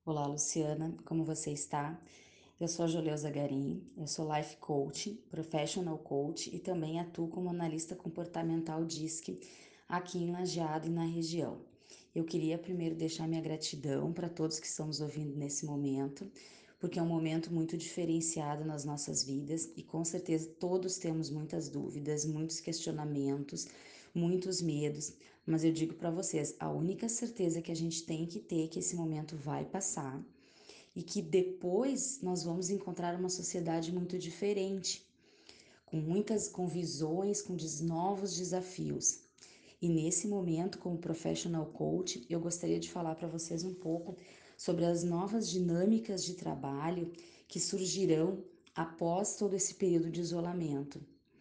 Olá, Luciana, como você está? Eu sou a Joleuza Garim, eu sou Life Coach, Professional Coach e também atuo como analista comportamental DISC aqui em Lajeado e na região. Eu queria primeiro deixar minha gratidão para todos que estão nos ouvindo nesse momento, porque é um momento muito diferenciado nas nossas vidas e com certeza todos temos muitas dúvidas, muitos questionamentos, muitos medos, mas eu digo para vocês, a única certeza que a gente tem que ter é que esse momento vai passar e que depois nós vamos encontrar uma sociedade muito diferente, com visões, novos desafios. E nesse momento, como professional coach, eu gostaria de falar para vocês um pouco sobre as novas dinâmicas de trabalho que surgirão após todo esse período de isolamento.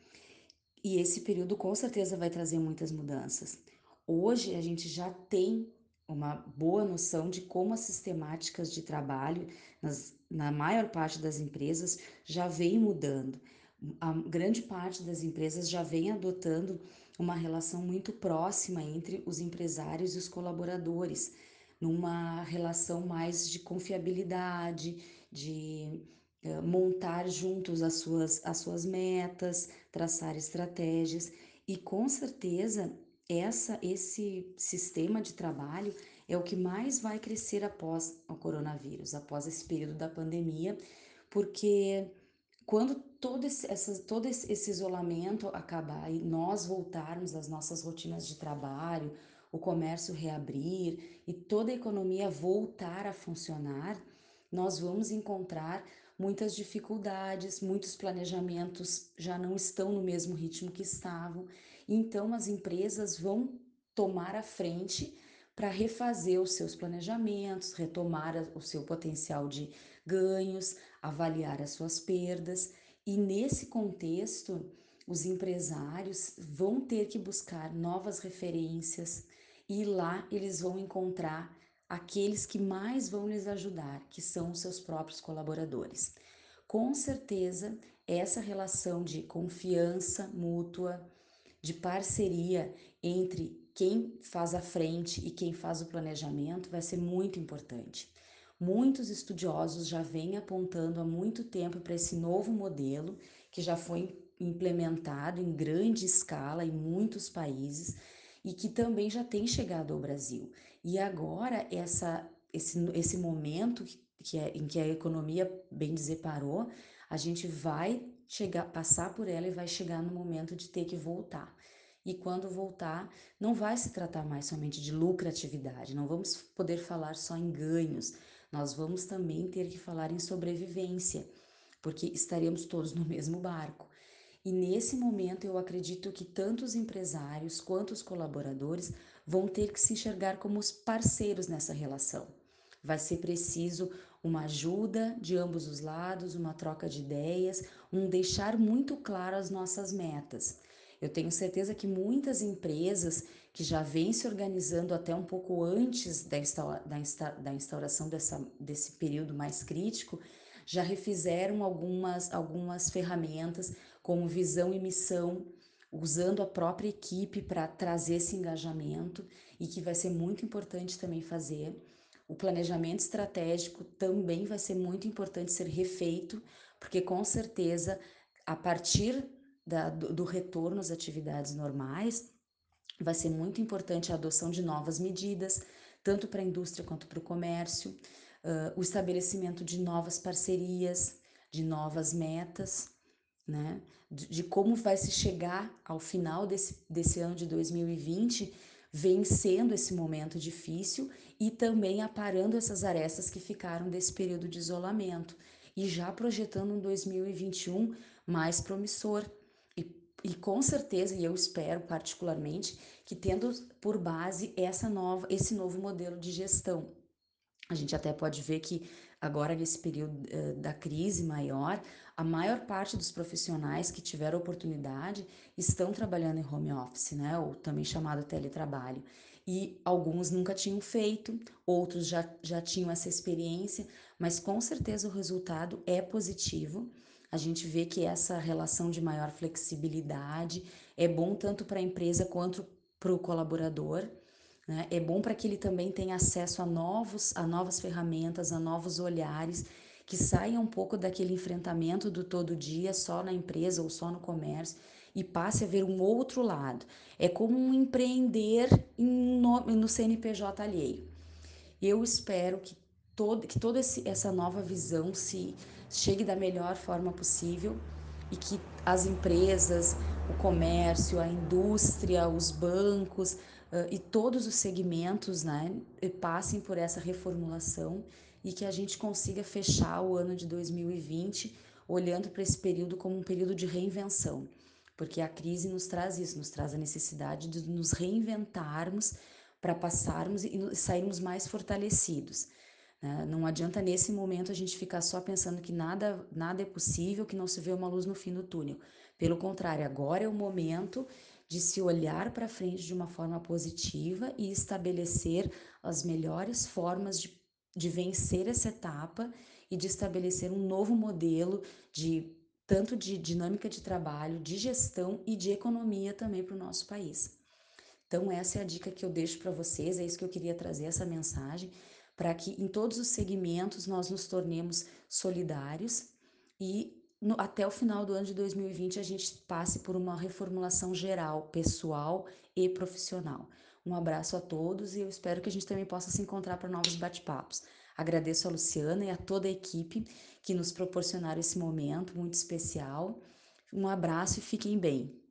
E esse período com certeza vai trazer muitas mudanças. Hoje a gente já tem uma boa noção de como as sistemáticas de trabalho na maior parte das empresas já vem mudando. A grande parte das empresas já vem adotando uma relação muito próxima entre os empresários e os colaboradores, numa relação mais de confiabilidade, de montar juntos as suas metas, traçar estratégias e com certeza esse sistema de trabalho é o que mais vai crescer após o coronavírus, após esse período da pandemia, porque quando todo esse isolamento acabar e nós voltarmos às nossas rotinas de trabalho, o comércio reabrir e toda a economia voltar a funcionar, nós vamos encontrar muitas dificuldades, muitos planejamentos já não estão no mesmo ritmo que estavam, então as empresas vão tomar a frente para refazer os seus planejamentos, retomar o seu potencial de ganhos, avaliar as suas perdas, e nesse contexto, os empresários vão ter que buscar novas referências e lá eles vão encontrar aqueles que mais vão lhes ajudar, que são os seus próprios colaboradores. Com certeza, essa relação de confiança mútua, de parceria entre quem faz a frente e quem faz o planejamento vai ser muito importante. Muitos estudiosos já vêm apontando há muito tempo para esse novo modelo que já foi implementado em grande escala em muitos países e que também já tem chegado ao Brasil. E agora esse momento em que a economia, bem dizer, parou, a gente vai chegar, passar por ela e vai chegar no momento de ter que voltar. E quando voltar, não vai se tratar mais somente de lucratividade, não vamos poder falar só em ganhos, nós vamos também ter que falar em sobrevivência, porque estaremos todos no mesmo barco. E nesse momento eu acredito que tanto os empresários quanto os colaboradores vão ter que se enxergar como os parceiros nessa relação. Vai ser preciso uma ajuda de ambos os lados, uma troca de ideias, um deixar muito claro as nossas metas. Eu tenho certeza que muitas empresas que já vêm se organizando até um pouco antes da instauração desse período mais crítico, já refizeram algumas ferramentas como visão e missão, usando a própria equipe para trazer esse engajamento e que vai ser muito importante também fazer. O planejamento estratégico também vai ser muito importante ser refeito, porque com certeza, a partir do retorno às atividades normais, vai ser muito importante a adoção de novas medidas, tanto para a indústria quanto para o comércio, o estabelecimento de novas parcerias, de novas metas, né? De como vai se chegar ao final desse ano de 2020, vencendo esse momento difícil e também aparando essas arestas que ficaram desse período de isolamento e já projetando um 2021 mais promissor. E com certeza, e eu espero particularmente, que tendo por base esse novo modelo de gestão. A gente até pode ver que agora, nesse período da crise maior, a maior parte dos profissionais que tiveram oportunidade estão trabalhando em home office, né? Ou também chamado teletrabalho. E alguns nunca tinham feito, outros já tinham essa experiência, mas com certeza o resultado é positivo. A gente vê que essa relação de maior flexibilidade é bom tanto para a empresa quanto para o colaborador. né? É bom para que ele também tenha acesso a novas ferramentas, a novos olhares, que saia um pouco daquele enfrentamento do todo dia só na empresa ou só no comércio e passe a ver um outro lado. É como um empreender no CNPJ alheio. Eu espero que toda essa nova visão se chegue da melhor forma possível e que as empresas, o comércio, a indústria, os bancos e todos os segmentos, né, passem por essa reformulação e que a gente consiga fechar o ano de 2020 olhando para esse período como um período de reinvenção, porque a crise nos traz isso, nos traz a necessidade de nos reinventarmos para passarmos e sairmos mais fortalecidos. Não adianta nesse momento a gente ficar só pensando que nada é possível, que não se vê uma luz no fim do túnel. Pelo contrário, agora é o momento de se olhar para frente de uma forma positiva e estabelecer as melhores formas de vencer essa etapa e de estabelecer um novo modelo de tanto de dinâmica de trabalho, de gestão e de economia também para o nosso país. Então, essa é a dica que eu deixo para vocês, é isso que eu queria trazer, essa mensagem, para que em todos os segmentos nós nos tornemos solidários e até o final do ano de 2020 a gente passe por uma reformulação geral, pessoal e profissional. Um abraço a todos e eu espero que a gente também possa se encontrar para novos bate-papos. Agradeço a Luciana e a toda a equipe que nos proporcionaram esse momento muito especial. Um abraço e fiquem bem.